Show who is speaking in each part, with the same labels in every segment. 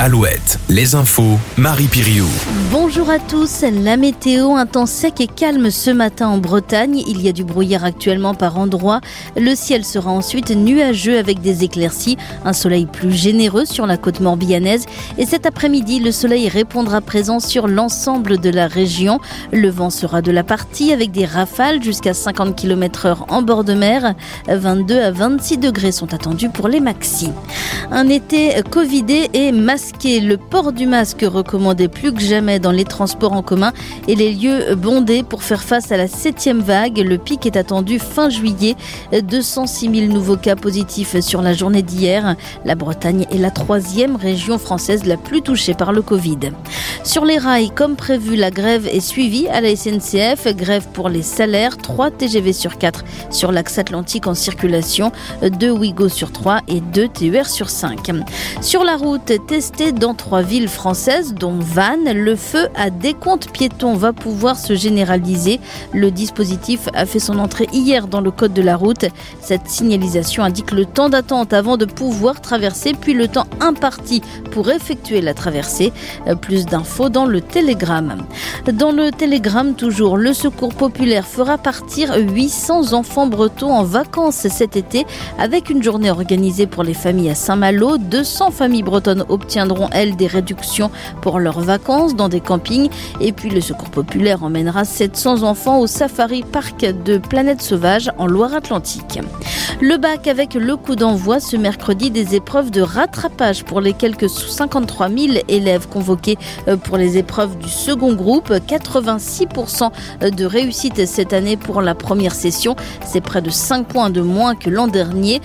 Speaker 1: Alouette, les infos, Marie Piriou.
Speaker 2: Bonjour à tous, la météo, un temps sec et calme ce matin en Bretagne. Il y a du brouillard actuellement par endroits. Le ciel sera ensuite nuageux avec des éclaircies, un soleil plus généreux sur la côte morbihannaise. Et cet après-midi, le soleil répondra présent sur l'ensemble de la région. Le vent sera de la partie avec des rafales jusqu'à 50 km/h en bord de mer. 22 à 26 degrés sont attendus pour les maxis. Un été covidé et masqué. Le port du masque recommandé plus que jamais dans les transports en commun et les lieux bondés pour faire face à la 7e vague. Le pic est attendu fin juillet. 206 000 nouveaux cas positifs sur la journée d'hier. La Bretagne est la 3e région française la plus touchée par le Covid. Sur les rails, comme prévu, la grève est suivie à la SNCF. Grève pour les salaires. 3 TGV sur 4 sur l'axe Atlantique en circulation. 2 Ouigo sur 3 et 2 TER sur 5. Sur la route, testé dans 3 villes françaises, dont Vannes, le feu à décompte piéton va pouvoir se généraliser. Le dispositif a fait son entrée hier dans le code de la route. Cette signalisation indique le temps d'attente avant de pouvoir traverser, puis le temps imparti pour effectuer la traversée. Plus d'infos dans le Télégramme. Dans le Télégramme, toujours, le Secours populaire fera partir 800 enfants bretons en vacances cet été avec une journée organisée pour les familles à Saint-Malo. 200 familles bretonnes obtiendront, elles, des réductions pour leurs vacances dans des campings. Et puis le Secours populaire emmènera 700 enfants au Safari Park de Planète Sauvage en Loire-Atlantique. Le bac avec le coup d'envoi ce mercredi des épreuves de rattrapage pour les quelques 53 000 élèves convoqués pour les épreuves du second groupe. 86% de réussite cette année pour la première session. C'est près de 5 points de moins que l'an dernier.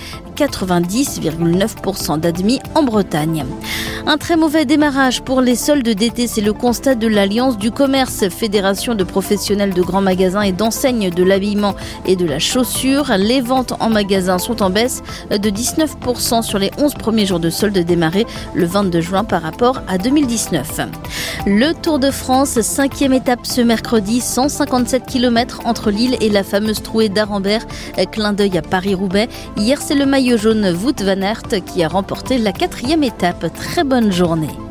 Speaker 2: 90,9% d'admis en Bretagne. Un très mauvais démarrage pour les soldes d'été, c'est le constat de l'Alliance du commerce, fédération de professionnels de grands magasins et d'enseignes de l'habillement et de la chaussure. Les ventes en magasin sont en baisse de 19% sur les 11 premiers jours de soldes démarrés le 22 juin par rapport à 2019. Le Tour de France, 5e étape ce mercredi, 157 km entre Lille et la fameuse trouée d'Arambert. Clin d'œil à Paris-Roubaix. Hier, c'est le maillot jaune Wout van Aert qui a remporté la 4e étape. Très bonne journée.